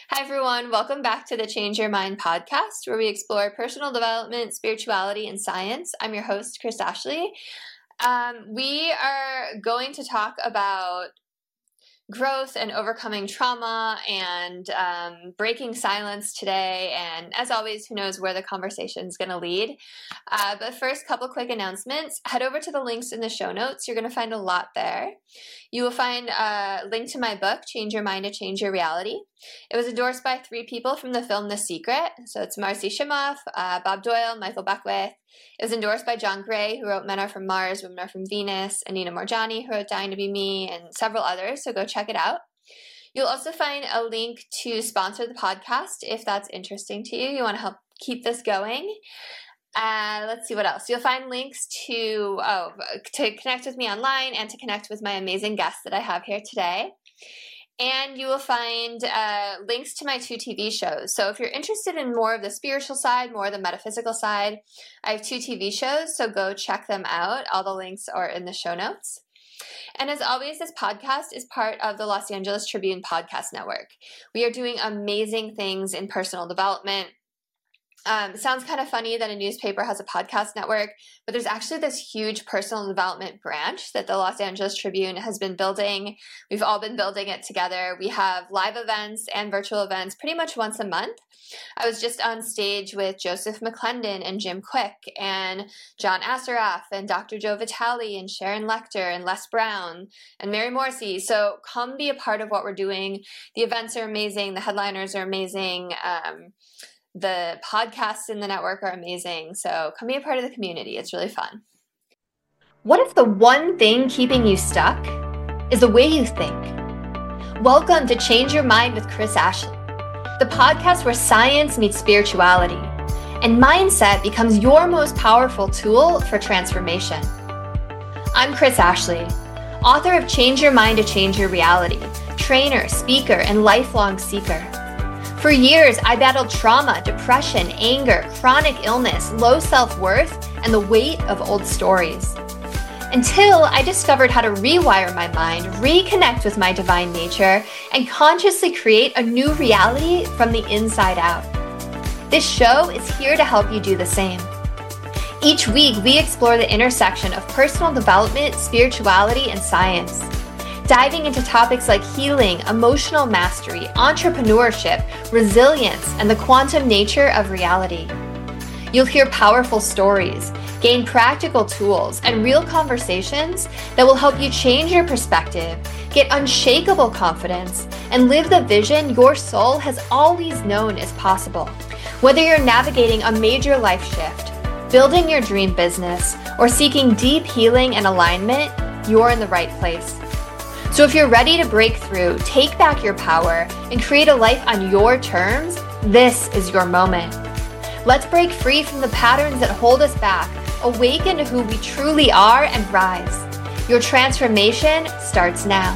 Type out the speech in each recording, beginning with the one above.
Hi, everyone. Welcome back to the Change Your Mind podcast, where we explore personal development, spirituality, and science. I'm your host, Chris Ashley. We are going to talk about growth and overcoming trauma and breaking silence today. And as always, who knows where the conversation is going to lead. But first, couple quick announcements. Head over to the links in the show notes. You're going to find a lot there. You will find a link to my book, Change Your Mind to Change Your Reality. It was endorsed by 3 people from the film The Secret. So it's Marcy Shimoff, Bob Doyle, Michael Beckwith. It was endorsed by John Gray, who wrote Men Are From Mars, Women Are From Venus, and Nina Morjani, who wrote Dying to Be Me, and several others, so go check it out. You'll also find a link to sponsor the podcast if that's interesting to you. You want to help keep this going. Let's see what else. You'll find links to connect with me online and to connect with my amazing guests that I have here today. And you will find links to my 2 TV shows. So if you're interested in more of the spiritual side, more of the metaphysical side, I have 2 TV shows, so go check them out. All the links are in the show notes. And as always, this podcast is part of the Los Angeles Tribune Podcast Network. We are doing amazing things in personal development. It sounds kind of funny that a newspaper has a podcast network, but there's actually this huge personal development branch that the Los Angeles Tribune has been building. We've all been building it together. We have live events and virtual events pretty much once a month. I was just on stage with Joseph McClendon and Jim Quick and John Assaraf and Dr. Joe Vitale and Sharon Lecter and Les Brown and Mary Morrissey. So come be a part of what we're doing. The events are amazing. The headliners are amazing. The podcasts in the network are amazing. So come be a part of the community. It's really fun. What if the one thing keeping you stuck is the way you think? Welcome to Change Your Mind with Chris Ashley, the podcast where science meets spirituality and mindset becomes your most powerful tool for transformation. I'm Chris Ashley, author of Change Your Mind to Change Your Reality, trainer, speaker, and lifelong seeker. For years, I battled trauma, depression, anger, chronic illness, low self-worth, and the weight of old stories. Until I discovered how to rewire my mind, reconnect with my divine nature, and consciously create a new reality from the inside out. This show is here to help you do the same. Each week, we explore the intersection of personal development, spirituality, and science. Diving into topics like healing, emotional mastery, entrepreneurship, resilience, and the quantum nature of reality. You'll hear powerful stories, gain practical tools, and real conversations that will help you change your perspective, get unshakable confidence, and live the vision your soul has always known is possible. Whether you're navigating a major life shift, building your dream business, or seeking deep healing and alignment, you're in the right place. So if you're ready to break through, take back your power, and create a life on your terms, this is your moment. Let's break free from the patterns that hold us back, awaken to who we truly are, and rise. Your transformation starts now.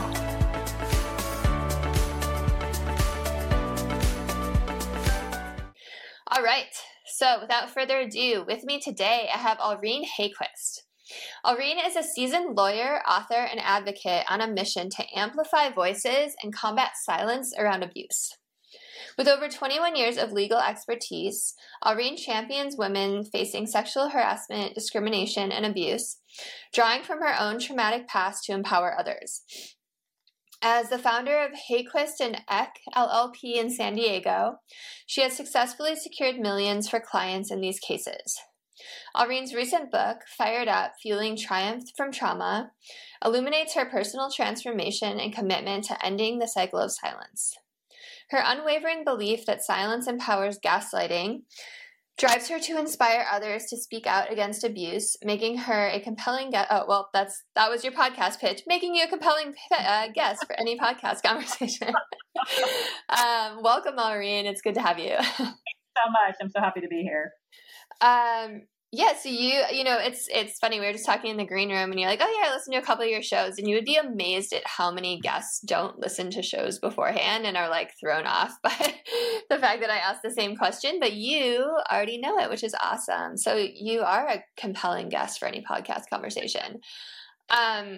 All right, so without further ado, with me today, I have Aureen Hayquist. Aureen is a seasoned lawyer, author, and advocate on a mission to amplify voices and combat silence around abuse. With over 21 years of legal expertise, Aureen champions women facing sexual harassment, discrimination, and abuse, drawing from her own traumatic past to empower others. As the founder of Hayquist and Eck LLP in San Diego, she has successfully secured millions for clients in these cases. Aureen's recent book, Fired Up, Fueling Triumph from Trauma, illuminates her personal transformation and commitment to ending the cycle of silence. Her unwavering belief that silence empowers gaslighting drives her to inspire others to speak out against abuse, making her a compelling guest. Oh, well, that was your podcast pitch, making you a compelling guest for any podcast conversation. Welcome, Aureen. It's good to have you. Thanks so much. I'm so happy to be here. Yeah, so it's funny. We were just talking in the green room and you're like, oh yeah, I listened to a couple of your shows, and you would be amazed at how many guests don't listen to shows beforehand and are like thrown off by the fact that I asked the same question, but you already know it, which is awesome. So you are a compelling guest for any podcast conversation.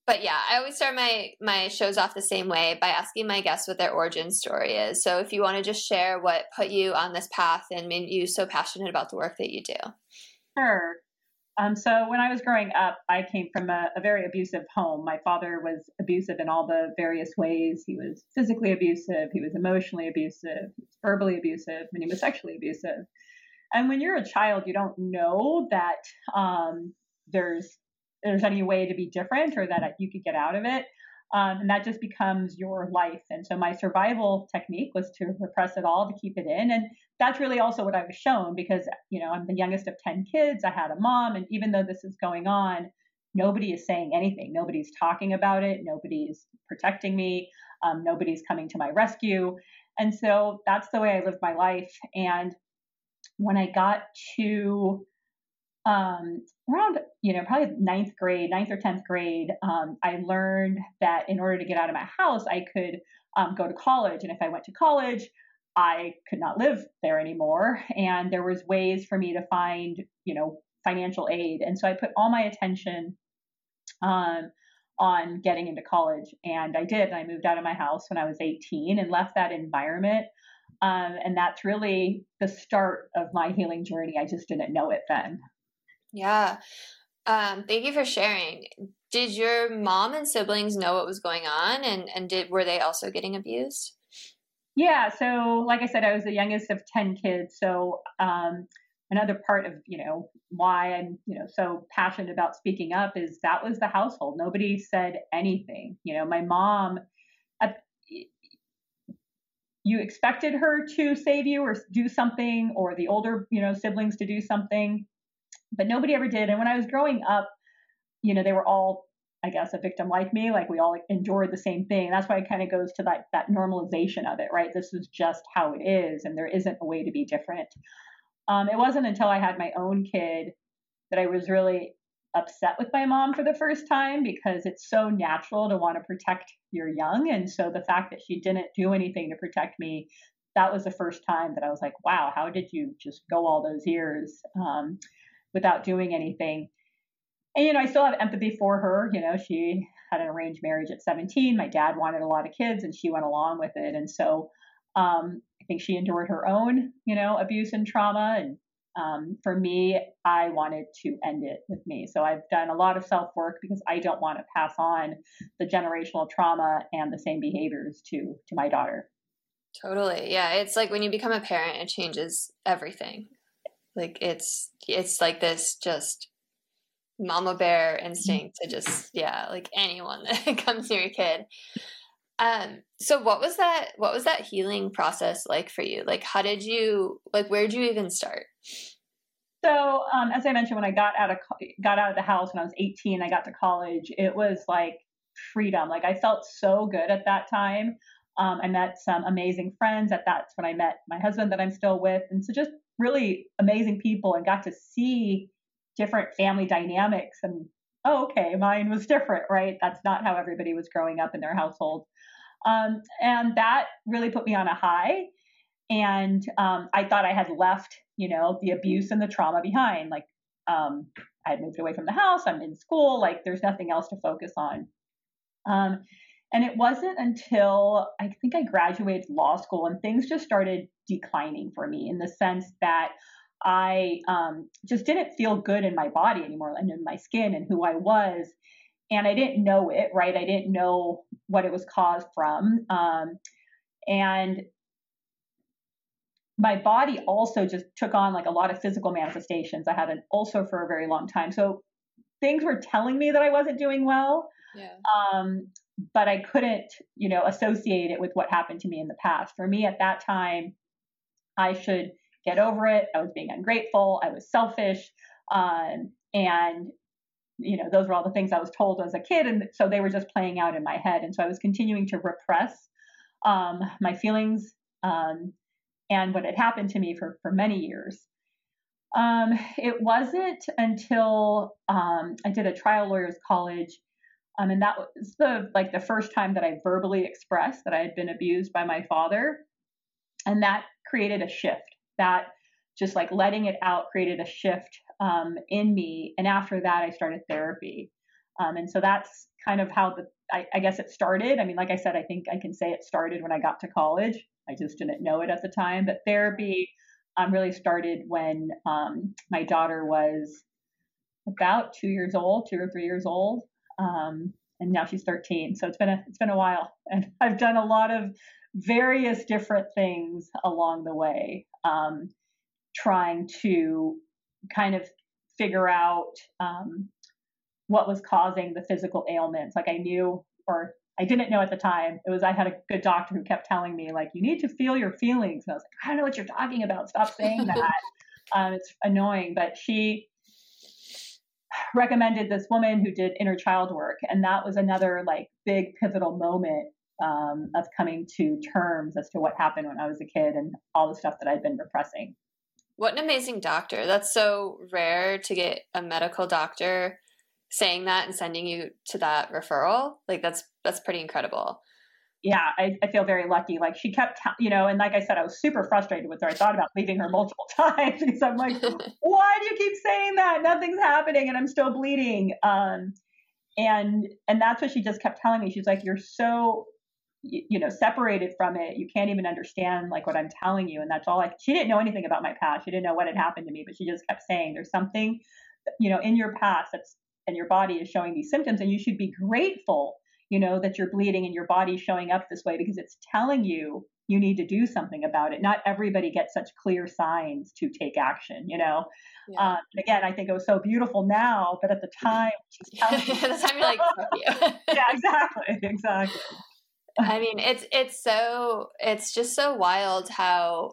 But yeah, I always start my shows off the same way by asking my guests what their origin story is. So if you want to just share what put you on this path and made you so passionate about the work that you do. Sure. So when I was growing up, I came from a very abusive home. My father was abusive in all the various ways. He was physically abusive, he was emotionally abusive, he was verbally abusive, and he was sexually abusive. And when you're a child, you don't know that there's any way to be different or that you could get out of it. And that just becomes your life. And so my survival technique was to repress it all, to keep it in. And that's really also what I was shown because, I'm the youngest of 10 kids. I had a mom. And even though this is going on, nobody is saying anything. Nobody's talking about it. Nobody's protecting me. Nobody's coming to my rescue. And so that's the way I lived my life. And when I got to around, probably ninth or 10th grade, I learned that in order to get out of my house, I could go to college. And if I went to college, I could not live there anymore. And there was ways for me to find, financial aid. And so I put all my attention on getting into college. And I did. I moved out of my house when I was 18 and left that environment. And that's really the start of my healing journey. I just didn't know it then. Yeah. Thank you for sharing. Did your mom and siblings know what was going on and were they also getting abused? Yeah. So like I said, I was the youngest of 10 kids. So, another part of, why I'm, so passionate about speaking up is that was the household. Nobody said anything. My mom, you expected her to save you or do something, or the older, siblings to do something, but nobody ever did. And when I was growing up, they were all, I guess, a victim like me. Like we all endured the same thing. And that's why it kind of goes to that normalization of it, right? This is just how it is, and there isn't a way to be different. It wasn't until I had my own kid that I was really upset with my mom for the first time, because it's so natural to want to protect your young. And so the fact that she didn't do anything to protect me, that was the first time that I was like, wow, how did you just go all those years without doing anything? And, I still have empathy for her. She had an arranged marriage at 17. My dad wanted a lot of kids and she went along with it. And so I think she endured her own, abuse and trauma. And for me, I wanted to end it with me. So I've done a lot of self-work because I don't want to pass on the generational trauma and the same behaviors to my daughter. Totally. Yeah. It's like when you become a parent, it changes everything. Like it's like this just mama bear instinct to just, like anyone that comes near your kid. So what was that healing process like for you? Like, where did you even start? So, as I mentioned, when I got out of the house when I was 18, I got to college, it was like freedom. Like I felt so good at that time. I met some amazing friends. That's when I met my husband that I'm still with. And so just really amazing people, and got to see different family dynamics. And, oh, okay, mine was different, right? That's not how everybody was growing up in their household. And that really put me on a high. And I thought I had left, the abuse and the trauma behind. Like I had moved away from the house. I'm in school. Like there's nothing else to focus on. And it wasn't until I think I graduated law school and things just started declining for me, in the sense that I just didn't feel good in my body anymore, and in my skin and who I was. And I didn't know it, right? I didn't know what it was caused from. And my body also just took on like a lot of physical manifestations. I had an ulcer for a very long time. So things were telling me that I wasn't doing well. Yeah. But I couldn't, associate it with what happened to me in the past. For me at that time, I should get over it. I was being ungrateful. I was selfish. And those were all the things I was told as a kid. And so they were just playing out in my head. And so I was continuing to repress my feelings and what had happened to me for many years. It wasn't until I did a trial lawyer's college, and that was the first time that I verbally expressed that I had been abused by my father. And that created a shift. That just like letting it out created a shift in me. And after that, I started therapy. And so that's kind of how I guess it started. I mean, like I said, I think I can say it started when I got to college. I just didn't know it at the time. But therapy really started when my daughter was about 2 or 3 years old. And now she's 13. So it's been a while, and I've done a lot of various different things along the way, trying to kind of figure out what was causing the physical ailments. Like I knew, or I didn't know at the time. I had a good doctor who kept telling me, like, you need to feel your feelings. And I was like, I don't know what you're talking about. Stop saying that. It's annoying. But she recommended this woman who did inner child work. And that was another like big pivotal moment of coming to terms as to what happened when I was a kid and all the stuff that I'd been repressing. What an amazing doctor. That's so rare to get a medical doctor saying that and sending you to that referral. Like that's pretty incredible. Yeah, I feel very lucky. Like she kept, and like I said, I was super frustrated with her. I thought about leaving her multiple times because I'm like, why do you keep saying that? Nothing's happening and I'm still bleeding. And that's what she just kept telling me. She's like, you're so, separated from it. You can't even understand like what I'm telling you. And that's all she didn't know anything about my past. She didn't know what had happened to me, but she just kept saying there's something, in your past and your body is showing these symptoms, and you should be grateful that you're bleeding and your body's showing up this way because it's telling you need to do something about it. Not everybody gets such clear signs to take action, Yeah. Again, I think it was so beautiful now, but at the time, she's telling me. At the time, you're like, fuck you. Yeah, exactly. I mean, it's just so wild how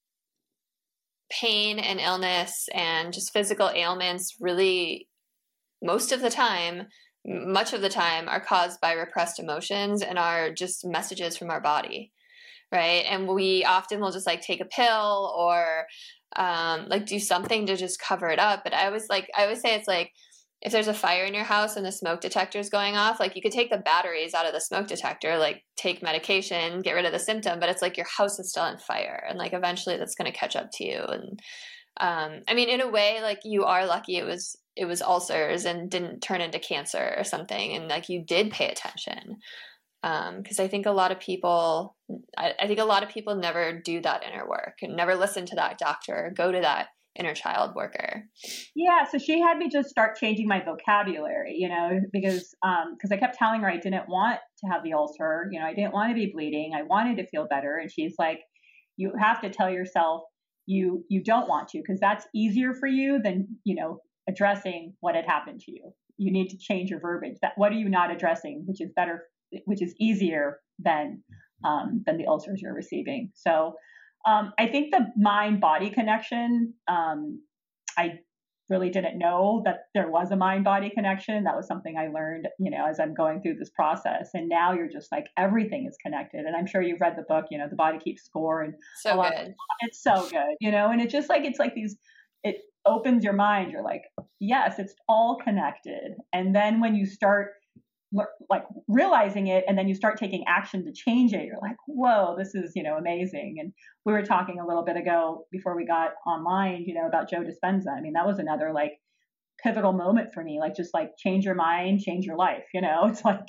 pain and illness and just physical ailments really, much of the time, are caused by repressed emotions and are just messages from our body, right? And we often will just like take a pill or like do something to just cover it up. But I always say it's like if there's a fire in your house and the smoke detector is going off, like you could take the batteries out of the smoke detector, like take medication, get rid of the symptom, but it's like your house is still on fire, and like eventually that's going to catch up to you. And I mean, in a way, like you are lucky it was ulcers and didn't turn into cancer or something, and like you did pay attention, because I think a lot of people never do that inner work and never listen to that doctor or go to that inner child worker. Yeah, so she had me just start changing my vocabulary, because I kept telling her I didn't want to have the ulcer, I didn't want to be bleeding, I wanted to feel better, and she's like, you have to tell yourself you don't want to, because that's easier for you than addressing what had happened to you. You need to change your verbiage. What are you not addressing, which is easier than the ulcers you're receiving. So I think the mind-body connection, I really didn't know that there was a mind-body connection. That was something I learned, as I'm going through this process. And now you're just like, everything is connected. And I'm sure you've read the book, The Body Keeps Score. And so good. It's so good, and it's just like, it opens your mind. You're like, yes, it's all connected. And then when you start like realizing it, and then you start taking action to change it, you're like, whoa, this is, amazing. And we were talking a little bit ago before we got online, about Joe Dispenza. I mean, that was another like pivotal moment for me, like just like change your mind, change your life. It's like,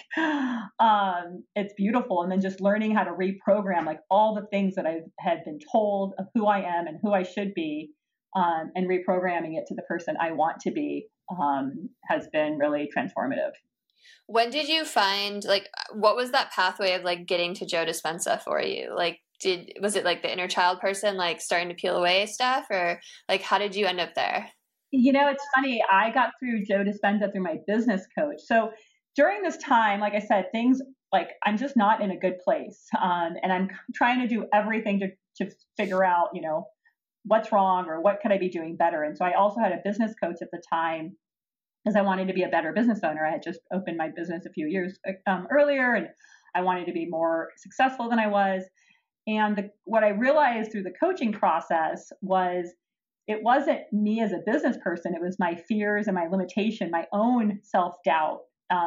it's beautiful. And then just learning how to reprogram like all the things that I had been told of who I am and who I should be, and reprogramming it to the person I want to be, has been really transformative. When did you find, like, what was that pathway of like getting to Joe Dispenza for you? Like, was it like the inner child person, like starting to peel away stuff, or like, how did you end up there? It's funny. I got through Joe Dispenza through my business coach. So during this time, like I said, things like I'm just not in a good place. And I'm trying to do everything to figure out, what's wrong or what could I be doing better. And so I also had a business coach at the time, because I wanted to be a better business owner. I had just opened my business a few years earlier, and I wanted to be more successful than I was. And what I realized through the coaching process was it wasn't me as a business person. It was my fears and my limitation, my own self-doubt,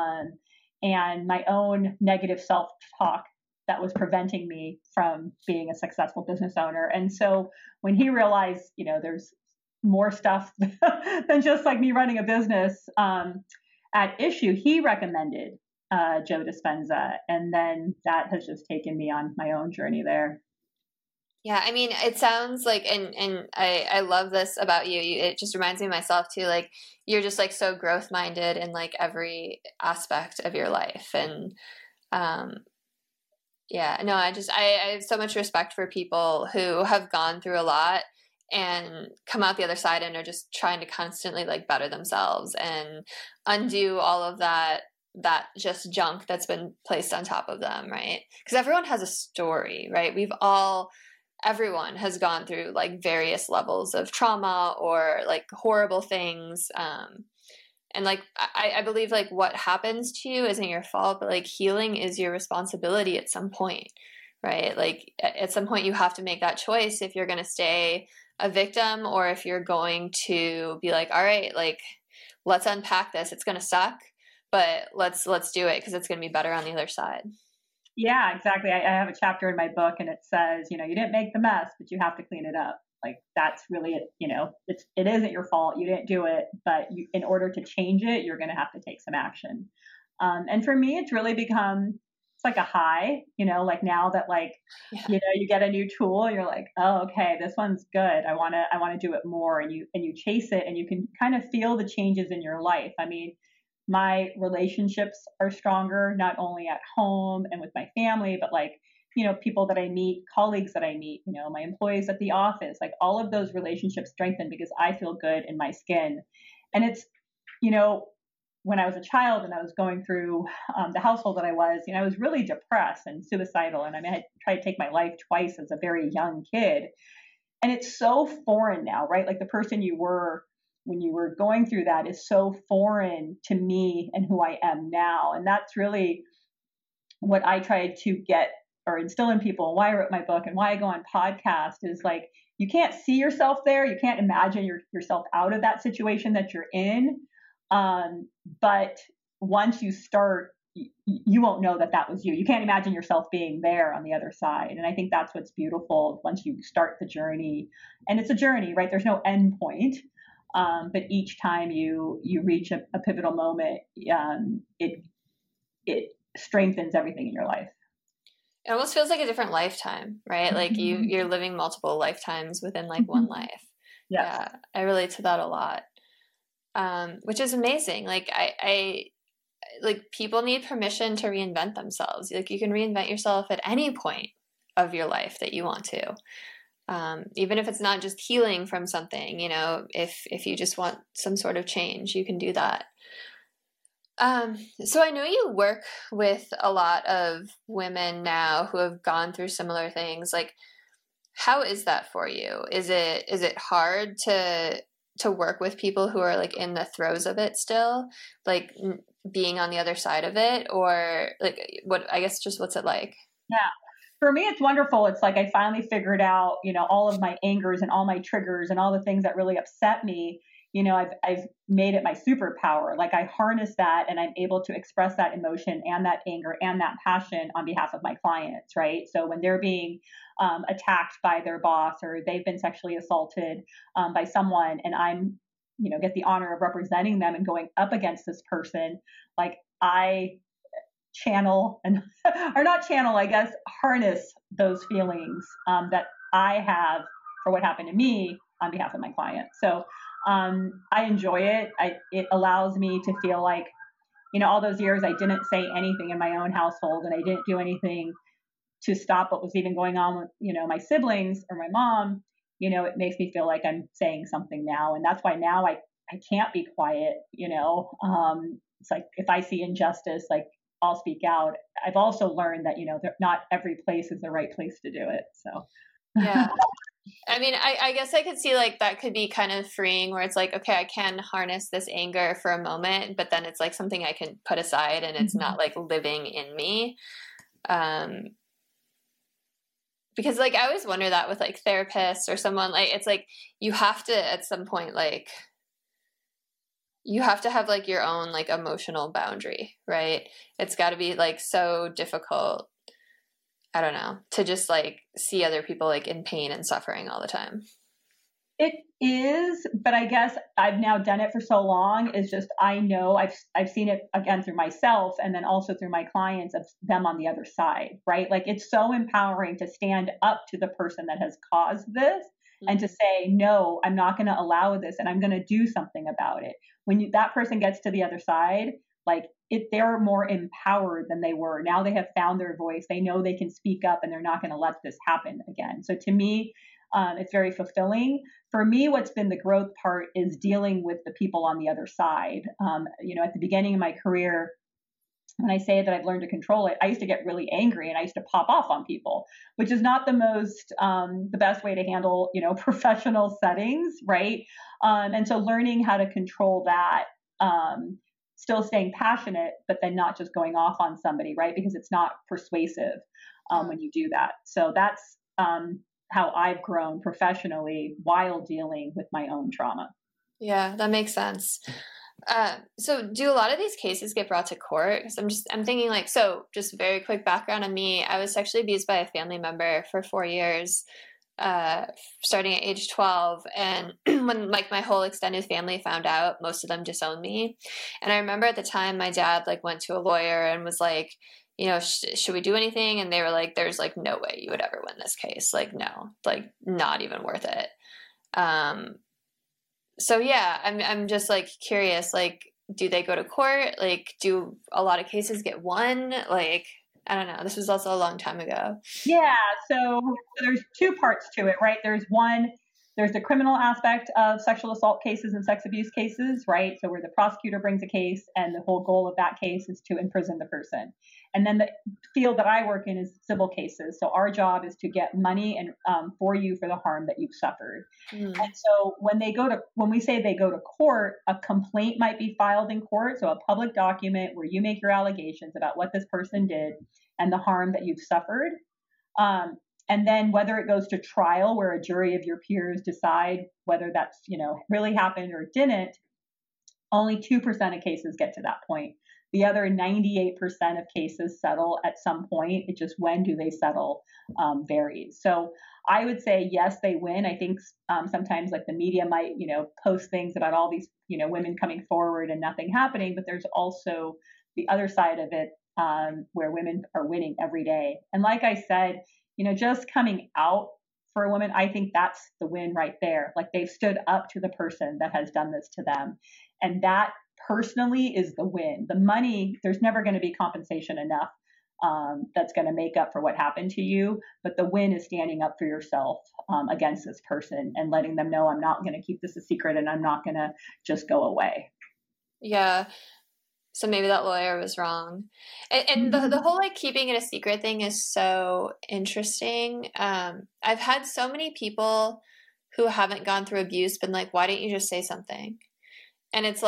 and my own negative self-talk that was preventing me from being a successful business owner. And so when he realized, there's more stuff than just like me running a business, at issue, he recommended Joe Dispenza. And then that has just taken me on my own journey there. Yeah, I mean, it sounds like, and I love this about you. It just reminds me of myself too. Like, you're just like so growth minded in like every aspect of your life. And yeah, no, I have so much respect for people who have gone through a lot and come out the other side and are just trying to constantly like better themselves and undo all of that just junk that's been placed on top of them, right? Because everyone has a story, right? Everyone has gone through like various levels of trauma or like horrible things. And like, I believe like what happens to you isn't your fault, but like healing is your responsibility at some point, right? Like at some point you have to make that choice if you're going to stay a victim or if you're going to be like, all right, like let's unpack this. It's going to suck, but let's do it because it's going to be better on the other side. Yeah, exactly. I have a chapter in my book and it says, you didn't make the mess, but you have to clean it up. Like that's really it. It isn't your fault. You didn't do it, but in order to change it, you're going to have to take some action. And for me, it's really become, it's like a high, like now that like, you get a new tool, you're like, oh, okay, this one's good. I want to do it more. And you chase it and you can kind of feel the changes in your life. I mean, my relationships are stronger, not only at home and with my family, but like, people that I meet, colleagues that I meet, my employees at the office, like all of those relationships strengthen because I feel good in my skin. And it's, when I was a child and I was going through the household that I was really depressed and suicidal. And I mean, I tried to take my life twice as a very young kid. And it's so foreign now, right? Like the person you were when you were going through that is so foreign to me and who I am now. And that's really what I tried to get or instill in people and why I wrote my book and why I go on podcast is like, you can't see yourself there. You can't imagine yourself out of that situation that you're in. But once you start, you won't know that was you. You can't imagine yourself being there on the other side. And I think that's what's beautiful once you start the journey. And it's a journey, right? There's no end point. But each time you reach a pivotal moment, it strengthens everything in your life. It almost feels like a different lifetime, right? Like you're living multiple lifetimes within like one life. Yes. Yeah, I relate to that a lot, which is amazing. Like I like people need permission to reinvent themselves. Like you can reinvent yourself at any point of your life that you want to. Even if it's not just healing from something, if you just want some sort of change, you can do that. So I know you work with a lot of women now who have gone through similar things. Like, how is that for you? Is it hard to work with people who are like in the throes of it still, like being on the other side of it, or like what's it like? Yeah. For me, it's wonderful. It's like I finally figured out, all of my angers and all my triggers and all the things that really upset me. I've made it my superpower. Like I harness that and I'm able to express that emotion and that anger and that passion on behalf of my clients, right? So when they're being attacked by their boss or they've been sexually assaulted by someone and I'm, get the honor of representing them and going up against this person, like I channel and or not channel, I guess, harness those feelings that I have for what happened to me on behalf of my client. So I enjoy it. It allows me to feel like, all those years I didn't say anything in my own household and I didn't do anything to stop what was even going on with, my siblings or my mom, it makes me feel like I'm saying something now. And that's why now I can't be quiet, it's like if I see injustice, like I'll speak out. I've also learned that, not every place is the right place to do it. So, yeah. I mean, I guess I could see like that could be kind of freeing where it's like, okay, I can harness this anger for a moment, but then it's like something I can put aside and it's not like living in me. Because like, I always wonder that with like therapists or someone, like, it's like, you have to, at some point, like, you have to have like your own like emotional boundary, right? It's got to be like so difficult, I don't know, to just like see other people like in pain and suffering all the time. It is, but I guess I've now done it for so long. Is just I know I've seen it again through myself, and then also through my clients of them on the other side, right? Like it's so empowering to stand up to the person that has caused this and to say, no, I'm not going to allow this, and I'm going to do something about it. When that person gets to the other side, like they're more empowered than they were. Now they have found their voice. They know they can speak up, and they're not going to let this happen again. So to me, it's very fulfilling. For me, what's been the growth part is dealing with the people on the other side. At the beginning of my career, when I say that I've learned to control it, I used to get really angry and I used to pop off on people, which is not the best way to handle, professional settings, right? And so learning how to control that, still staying passionate, but then not just going off on somebody, right? Because it's not persuasive when you do that. So that's how I've grown professionally while dealing with my own trauma. Yeah, that makes sense. So do a lot of these cases get brought to court? Because I'm thinking just very quick background on me. I was sexually abused by a family member for 4 years, starting at age 12. And when my whole extended family found out, most of them disowned me. And I remember at the time my dad went to a lawyer and was like, should we do anything? And they were like, there's no way you would ever win this case. No, not even worth it. So yeah, I'm just curious, do they go to court? Do a lot of cases get won? I don't know. This was also a long time ago. Yeah. So there's two parts to it, right? There's the criminal aspect of sexual assault cases and sex abuse cases, right? So where the prosecutor brings a case and the whole goal of that case is to imprison the person. And then the field that I work in is civil cases. So our job is to get money and for you for the harm that you've suffered. And so when we say they go to court, a complaint might be filed in court. So a public document where you make your allegations about what this person did and the harm that you've suffered. And then whether it goes to trial where a jury of your peers decide whether that's, really happened or didn't, only 2% of cases get to that point. The other 98% of cases settle at some point. It just when do they settle varies. So I would say, yes, they win. I think sometimes the media might, post things about all these, women coming forward and nothing happening. But there's also the other side of it where women are winning every day. And like I said, just coming out for a woman, I think that's the win right there. They've stood up to the person that has done this to them. And that personally is the win. The money, there's never going to be compensation enough that's going to make up for what happened to you. But the win is standing up for yourself against this person and letting them know, I'm not going to keep this a secret and I'm not going to just go away. Yeah. So maybe that lawyer was wrong. And the whole keeping it a secret thing is so interesting. I've had so many people who haven't gone through abuse been like, why didn't you just say something? And it's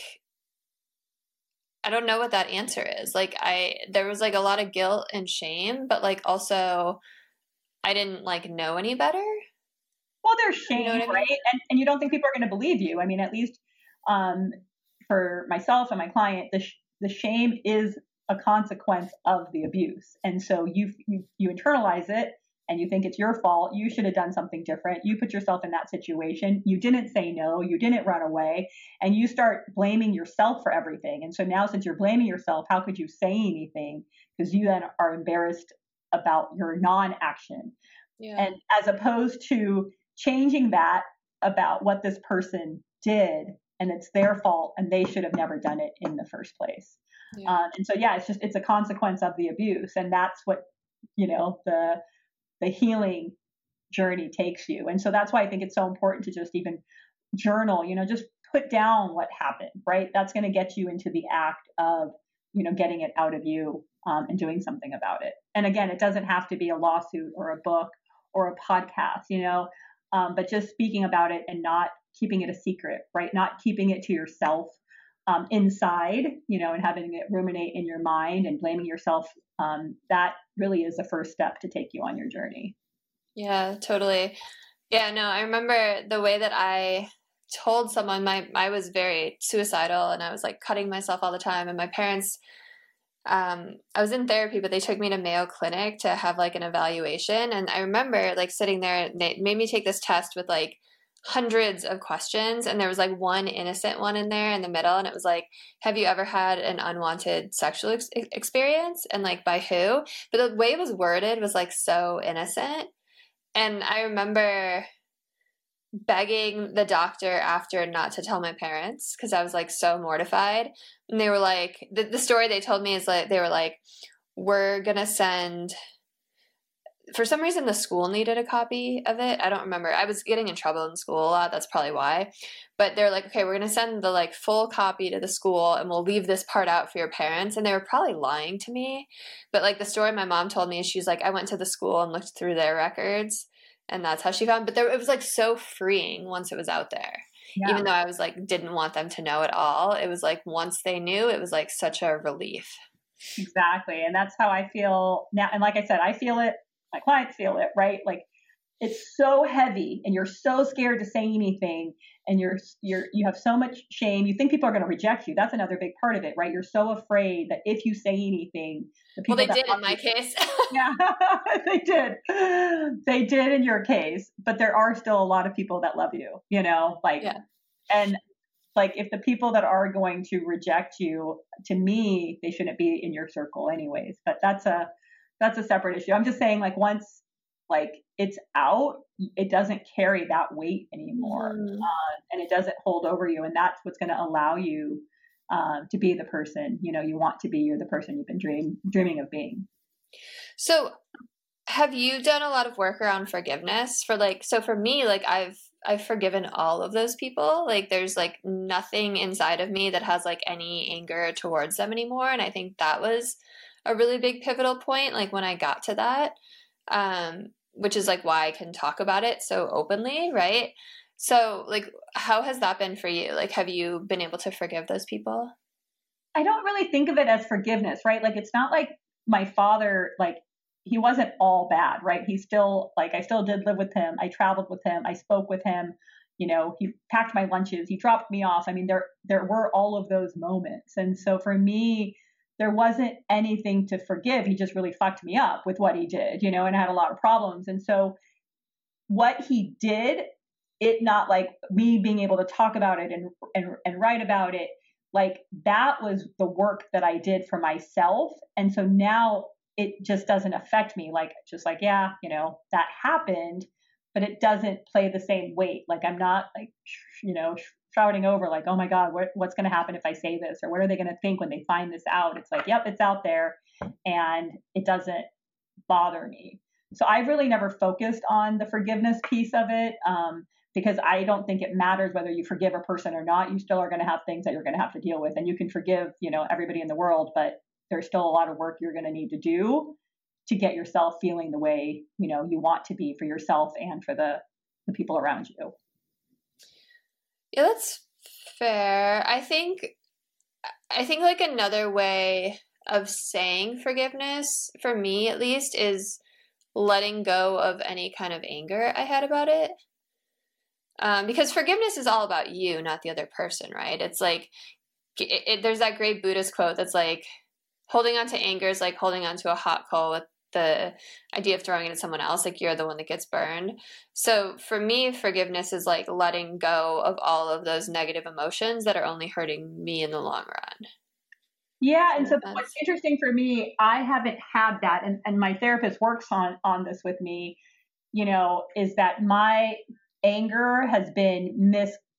I don't know what that answer is. There was a lot of guilt and shame, but also I didn't know any better. Well, there's shame, right? I mean? And you don't think people are going to believe you. I mean, at least for myself and my client, the shame is a consequence of the abuse. And so you internalize it and you think it's your fault. You should have done something different. You put yourself in that situation. You didn't say no. You didn't run away. And you start blaming yourself for everything. And so now since you're blaming yourself, how could you say anything? Because you then are embarrassed about your non-action. Yeah. And as opposed to changing that about what this person did, and it's their fault and they should have never done it in the first place. Yeah. And so, yeah, it's a consequence of the abuse. And that's what, the healing journey takes you. And so that's why I think it's so important to just even journal, just put down what happened, right? That's going to get you into the act of, getting it out of you and doing something about it. And again, it doesn't have to be a lawsuit or a book or a podcast, but just speaking about it and not keeping it a secret, right? Not keeping it to yourself inside, and having it ruminate in your mind and blaming yourself. That really is the first step to take you on your journey. Yeah, totally. Yeah, no, I remember the way that I told someone I was very suicidal and I was cutting myself all the time. And my parents, I was in therapy, but they took me to Mayo Clinic to have an evaluation. And I remember sitting there and they made me take this test with hundreds of questions, and there was like one innocent one in there in the middle, and it was like, have you ever had an unwanted sexual experience, and like by who? But the way it was worded was like so innocent. And I remember begging the doctor after not to tell my parents because I was like so mortified. And they were like, the story they told me is like, they were like, we're gonna send, for some reason the school needed a copy of it. I don't remember. I was getting in trouble in school a lot. That's probably why. But they're like, okay, we're going to send the like full copy to the school and we'll leave this part out for your parents. And they were probably lying to me. But like the story my mom told me is she's like, I went to the school and looked through their records and that's how she found. But it was like so freeing once it was out there. Yeah. Even though I was like, didn't want them to know at all. It was like, once they knew, it was like such a relief. Exactly. And that's how I feel now. And like I said, I feel it. My clients feel it, right? Like it's so heavy and you're so scared to say anything and you have so much shame. You think people are going to reject you. That's another big part of it, right? You're so afraid that if you say anything, the people they did in my case. Yeah, they did. They did in your case, but there are still a lot of people that love you, you know, like, yeah. And like if the people that are going to reject you, to me, they shouldn't be in your circle anyways, but that's a separate issue. I'm just saying like once like it's out, it doesn't carry that weight anymore. And it doesn't hold over you. And that's what's going to allow you to be the person, you know, you want to be. You're the person you've been dreaming of being. So have you done a lot of work around forgiveness for me, like I've forgiven all of those people. Like there's like nothing inside of me that has like any anger towards them anymore. And I think that was a really big pivotal point, like when I got to that, which is like why I can talk about it so openly, right? So like, how has that been for you? Like, have you been able to forgive those people? I don't really think of it as forgiveness, right? Like, it's not like my father, like, he wasn't all bad, right? He still, like, I still did live with him. I traveled with him. I spoke with him. You know, he packed my lunches. He dropped me off. I mean, there were all of those moments. And so for me, there wasn't anything to forgive. He just really fucked me up with what he did, you know, and I had a lot of problems. And so what he did, it not like me being able to talk about it and write about it, like that was the work that I did for myself. And so now it just doesn't affect me. Like, just like, yeah, you know, that happened, but it doesn't play the same weight. Like I'm not like, you know, shouting over like, oh my God, what's going to happen if I say this? Or what are they going to think when they find this out? It's like, yep, it's out there and it doesn't bother me. So I've really never focused on the forgiveness piece of it because I don't think it matters whether you forgive a person or not. You still are going to have things that you're going to have to deal with, and you can forgive, you know, everybody in the world, but there's still a lot of work you're going to need to do to get yourself feeling the way, you know, you want to be for yourself and for the people around you. Yeah, that's fair. I think like another way of saying forgiveness, for me at least, is letting go of any kind of anger I had about it. Because forgiveness is all about you, not the other person, right? It's like, there's that great Buddhist quote that's like, holding on to anger is like holding on to a hot coal with the idea of throwing it at someone else, like you're the one that gets burned. So for me, forgiveness is like letting go of all of those negative emotions that are only hurting me in the long run. Yeah. And so what's interesting for me, I haven't had that. And my therapist works on this with me, you know, is that my anger has been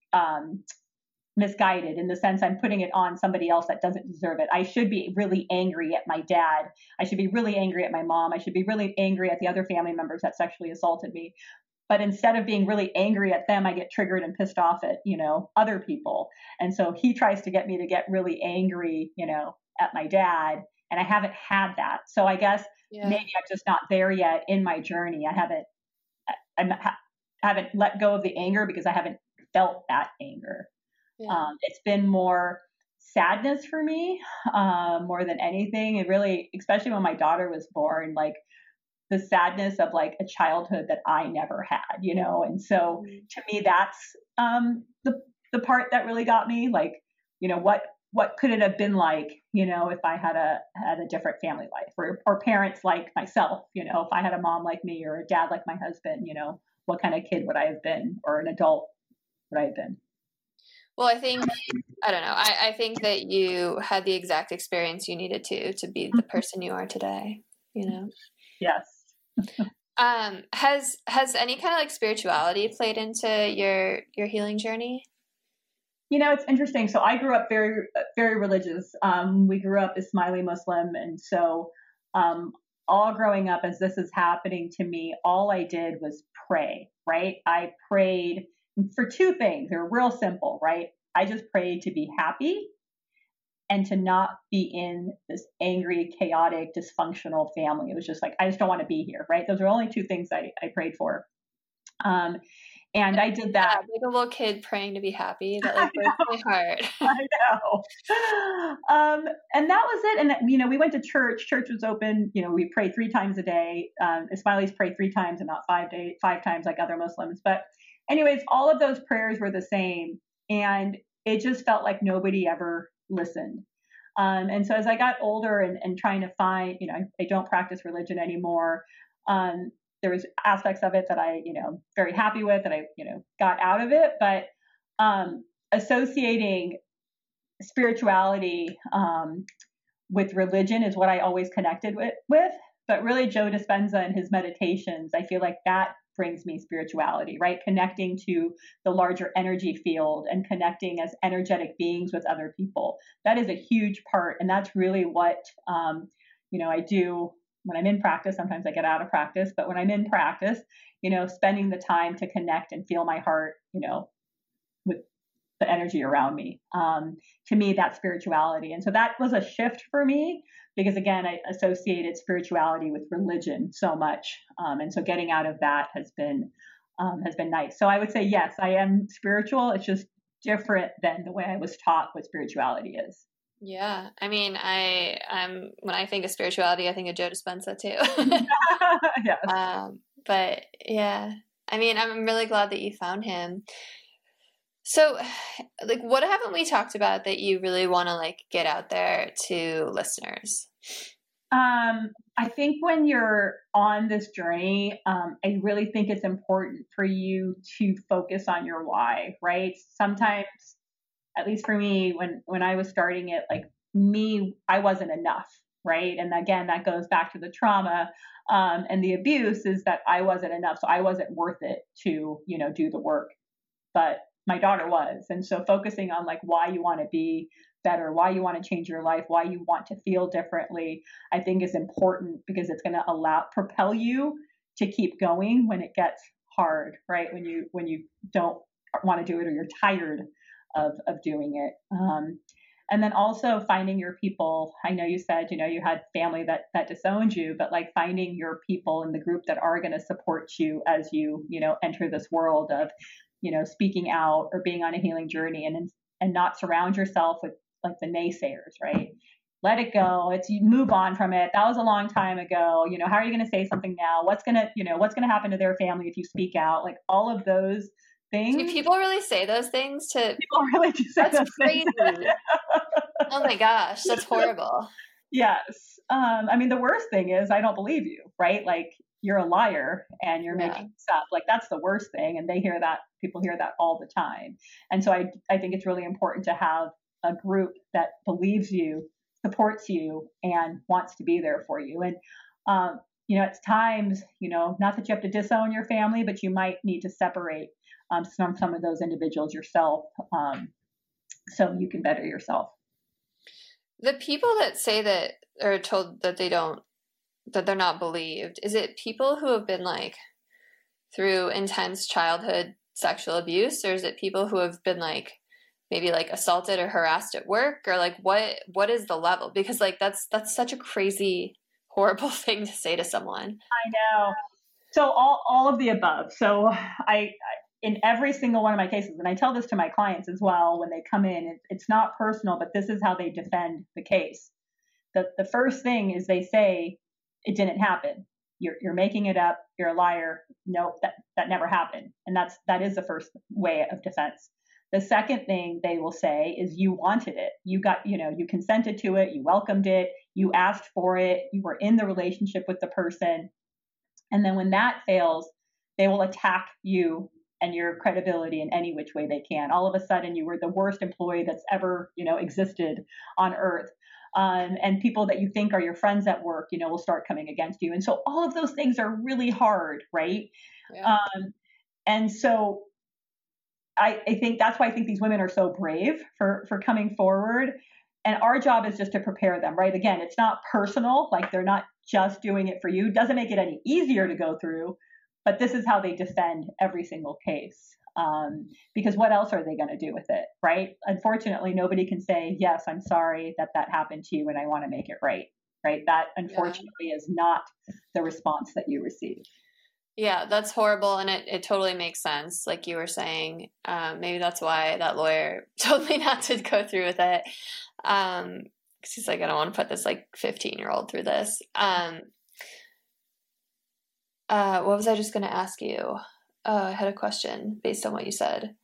misguided in the sense I'm putting it on somebody else that doesn't deserve it. I should be really angry at my dad. I should be really angry at my mom. I should be really angry at the other family members that sexually assaulted me. But instead of being really angry at them, I get triggered and pissed off at, you know, other people. And so he tries to get me to get really angry, you know, at my dad. And I haven't had that. So I guess maybe I'm just not there yet in my journey. I haven't let go of the anger because I haven't felt that anger. Yeah. It's been more sadness for me, more than anything. It really, especially when my daughter was born, like the sadness of like a childhood that I never had, you know? And so to me, that's the part that really got me. Like, you know, what could it have been like, you know, if I had a different family life or parents like myself, you know, if I had a mom like me or a dad like my husband, you know, what kind of kid would I have been, or an adult would I have been? Well, I think, I don't know. I think that you had the exact experience you needed to be the person you are today, you know? Yes. Has any kind of like spirituality played into your healing journey? It's interesting. So I grew up very, very religious. We grew up Ismaili Muslim. And so, all growing up as this is happening to me, all I did was pray, right? I prayed for two things. They're real simple, right? I just prayed to be happy and to not be in this angry, chaotic, dysfunctional family. It was just like, I just don't want to be here, right? Those are only two things I prayed for. And I did that. Like a little kid praying to be happy. That like breaks my heart. I know. And that was it. And, we went to church. Church was open. We prayed 3 times a day. Ismailis pray 3 times and not 5 times like other Muslims. But anyways, all of those prayers were the same. And it just felt like nobody ever listened. And so as I got older and trying to find, I don't practice religion anymore. There was aspects of it that I, very happy with, that I, got out of it. But associating spirituality with religion is what I always connected with. But really, Joe Dispenza and his meditations, I feel like that brings me spirituality, right? Connecting to the larger energy field and connecting as energetic beings with other people. That is a huge part. And that's really what, I do when I'm in practice. Sometimes I get out of practice, but when I'm in practice, spending the time to connect and feel my heart, with the energy around me. To me, that's spirituality. And so that was a shift for me because, again, I associated spirituality with religion so much. And so getting out of that has been nice. So I would say, yes, I am spiritual. It's just different than the way I was taught what spirituality is. Yeah. I mean, when I think of spirituality, I think of Joe Dispenza too. Yes. But yeah, I mean, I'm really glad that you found him. So like, what haven't we talked about that you really want to like get out there to listeners? I think when you're on this journey, I really think it's important for you to focus on your why, right? Sometimes, at least for me, when I was starting it, like I wasn't enough, right? And again, that goes back to the trauma and the abuse, is that I wasn't enough. So I wasn't worth it to, do the work. But my daughter was. And so focusing on like why you want to be better, why you want to change your life, why you want to feel differently, I think is important because it's going to propel you to keep going when it gets hard, right? When you don't want to do it or you're tired of doing it. And then also finding your people. I know you said, you had family that disowned you, but like finding your people in the group that are going to support you as you, enter this world of, speaking out or being on a healing journey, and not surround yourself with like the naysayers, right? Let it go. You move on from it. That was a long time ago. How are you going to say something now? What's going to happen to their family if you speak out? Like all of those things. Do people really say those things to people? Really do say that's those crazy. Things. Oh my gosh, that's horrible. Yes. I mean, the worst thing is I don't believe you, right? Like you're a liar and you're making stuff. Like that's the worst thing. And people hear that all the time. And so I think it's really important to have a group that believes you, supports you, and wants to be there for you. And, at times, not that you have to disown your family, but you might need to separate some of those individuals yourself, so you can better yourself. The people that say that are told that that they're not believed, is it people who have been like through intense childhood sexual abuse, or is it people who have been like maybe like assaulted or harassed at work, or like what is the level? Because like that's such a crazy, horrible thing to say to someone. I know. So all of the above. So I in every single one of my cases, and I tell this to my clients as well when they come in, it's not personal, but this is how they defend the case. The first thing is they say it didn't happen. You're making it up. You're a liar. Nope, that never happened. And that is the first way of defense. The second thing they will say is you wanted it. You consented to it. You welcomed it. You asked for it. You were in the relationship with the person. And then when that fails, they will attack you and your credibility in any which way they can. All of a sudden, you were the worst employee that's ever, existed on earth. And people that you think are your friends at work, will start coming against you. And so all of those things are really hard, right? Yeah. And so I think that's why I think these women are so brave for coming forward. And our job is just to prepare them, right? Again, it's not personal, like they're not just doing it for you. It doesn't make it any easier to go through, but this is how they defend every single case. Because what else are they going to do with it, right? Unfortunately, nobody can say, yes, I'm sorry that happened to you and I want to make it right, right? That unfortunately is not the response that you receive. Yeah, that's horrible. And it totally makes sense. Like you were saying, maybe that's why that lawyer told me not to go through with it. 'Cause he's like, I don't want to put this like 15-year-old through this. What was I just going to ask you? I had a question based on what you said.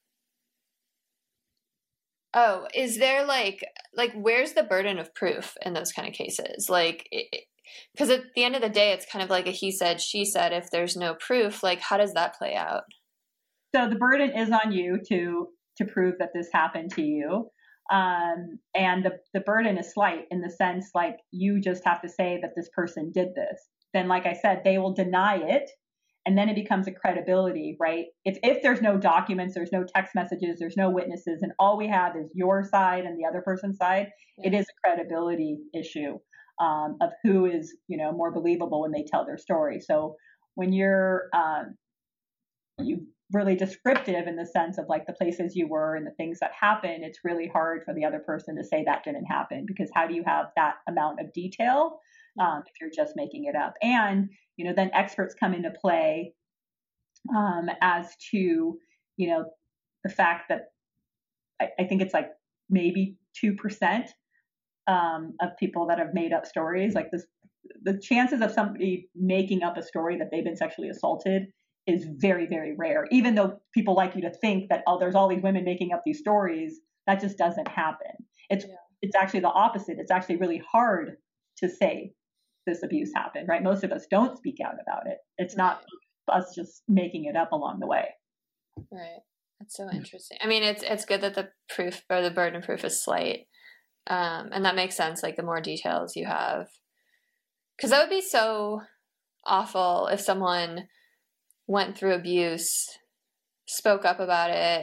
Oh, is there like where's the burden of proof in those kind of cases? Like, because at the end of the day, it's kind of like a he said, she said. If there's no proof, like, how does that play out? So the burden is on you to prove that this happened to you. And the burden is slight in the sense, like, you just have to say that this person did this. Then, like I said, they will deny it. And then it becomes a credibility, right? If there's no documents, there's no text messages, there's no witnesses, and all we have is your side and the other person's side, It is a credibility issue of who is, more believable when they tell their story. So when you're you really descriptive in the sense of like the places you were and the things that happened, it's really hard for the other person to say that didn't happen, because how do you have that amount of detail if you're just making it up? And then experts come into play as to, the fact that I think it's like maybe 2% of people that have made up stories. Like this, the chances of somebody making up a story that they've been sexually assaulted is very, very rare. Even though people like you to think that, oh, there's all these women making up these stories, that just doesn't happen. It's actually the opposite. It's actually really hard to say this abuse happened, right? Most of us don't speak out about it. It's not us just making it up along the way. Right. That's so interesting. I mean, it's good that the proof or the burden of proof is slight. And that makes sense. Like the more details you have, because that would be so awful if someone went through abuse, spoke up about it,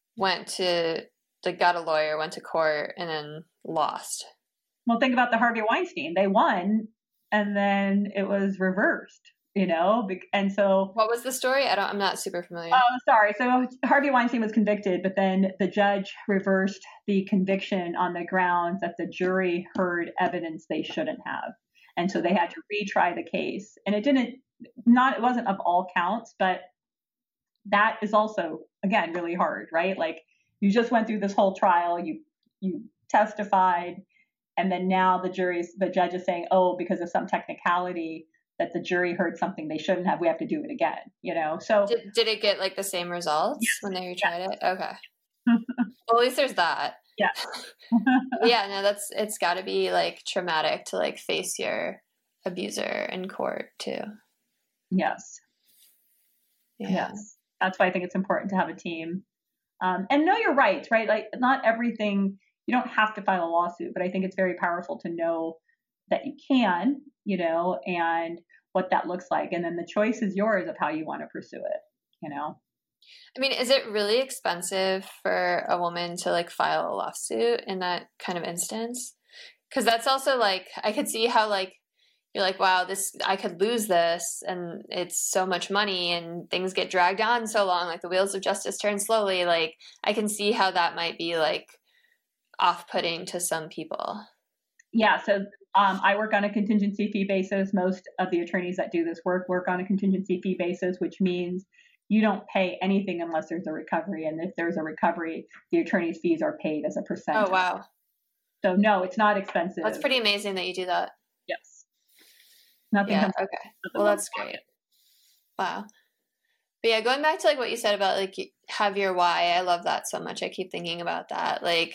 got a lawyer, went to court, and then lost. Well, think about the Harvey Weinstein. They won, and then it was reversed, and so. What was the story? I'm not super familiar. Oh, sorry. So Harvey Weinstein was convicted, but then the judge reversed the conviction on the grounds that the jury heard evidence they shouldn't have. And so they had to retry the case. And it wasn't of all counts, but that is also, again, really hard, right? Like you just went through this whole trial, you testified, and then now the judge is saying, oh, because of some technicality that the jury heard something they shouldn't have, we have to do it again, So did it get like the same results when they retried it? Okay. Well, at least there's that. Yeah. Yeah, no, it's got to be like traumatic to like face your abuser in court too. Yes. Yeah. Yes. That's why I think it's important to have a team and know your rights, right? Like not everything, you don't have to file a lawsuit, but I think it's very powerful to know that you can, and what that looks like. And then the choice is yours of how you want to pursue it, I mean, is it really expensive for a woman to like file a lawsuit in that kind of instance? Because that's also like, I could see how like, you're like, wow, I could lose this and it's so much money and things get dragged on so long, like the wheels of justice turn slowly. Like I can see how that might be like off-putting to some people. Yeah. So I work on a contingency fee basis. Most of the attorneys that do this work on a contingency fee basis, which means you don't pay anything unless there's a recovery. And if there's a recovery, the attorney's fees are paid as a percentage. Oh, wow. So no, it's not expensive. That's pretty amazing that you do that. Yes. Nothing. Yeah. Okay. Well, that's great. Wow. But yeah, going back to like what you said about like have your why. I love that so much. I keep thinking about that. Like,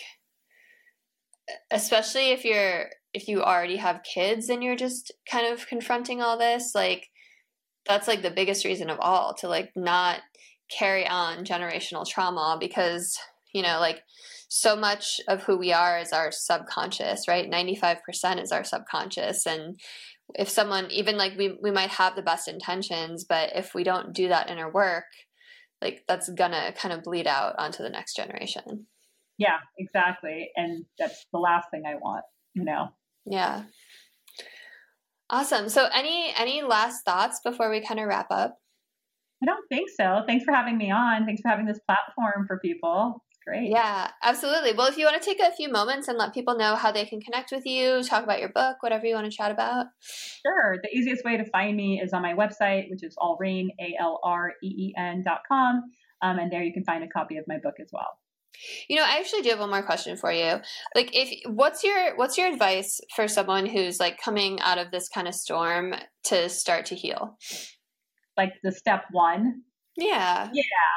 especially if you already have kids and you're just kind of confronting all this, like that's like the biggest reason of all, to like not carry on generational trauma, because, you know, like so much of who we are is our subconscious, right? 95% is our subconscious. And if someone, even like we might have the best intentions, but if we don't do that inner work, like that's gonna kind of bleed out onto the next generation. Yeah, exactly. And that's the last thing I want, you know? Yeah. Awesome. So any last thoughts before we kind of wrap up? I don't think so. Thanks for having me on. Thanks for having this platform for people. It's great. Yeah, absolutely. Well, if you want to take a few moments and let people know how they can connect with you, talk about your book, whatever you want to chat about. Sure. The easiest way to find me is on my website, which is Alreen, ALREEN.com. And there you can find a copy of my book as well. You know, I actually do have one more question for you. Like, what's your advice for someone who's like coming out of this kind of storm to start to heal? Like the step one. Yeah.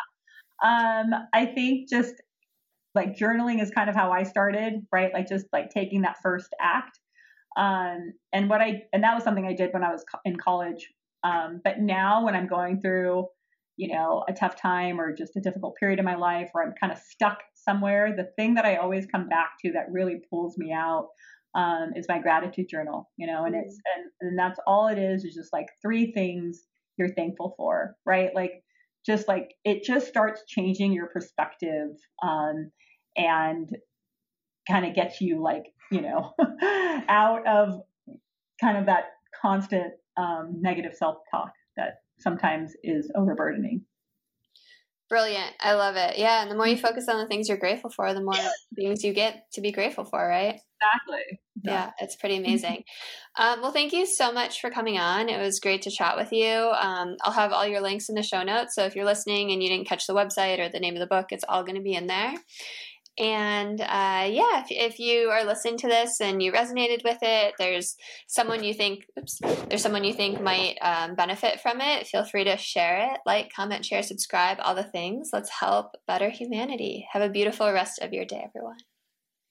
I think just like journaling is kind of how I started, right? Like just like taking that first act. And that was something I did when I was in college. But now when I'm going through, you know, a tough time or just a difficult period in my life where I'm kind of stuck somewhere, the thing that I always come back to that really pulls me out is my gratitude journal, you know, and and that's all it is just like 3 things you're thankful for, right? Like it just starts changing your perspective and kind of gets you like, you know, out of kind of that constant negative self-talk that sometimes is overburdening. Brilliant. I love it. Yeah. And the more you focus on the things you're grateful for, the more things you get to be grateful for, right? Exactly. Yeah, it's pretty amazing. Well, thank you so much for coming on. It was great to chat with you. I'll have all your links in the show notes. So if you're listening and you didn't catch the website or the name of the book, it's all going to be in there. And yeah, if you are listening to this and you resonated with it, there's someone you think might benefit from it, feel free to share it, like, comment, share, subscribe, all the things. Let's help better humanity. Have a beautiful rest of your day, everyone.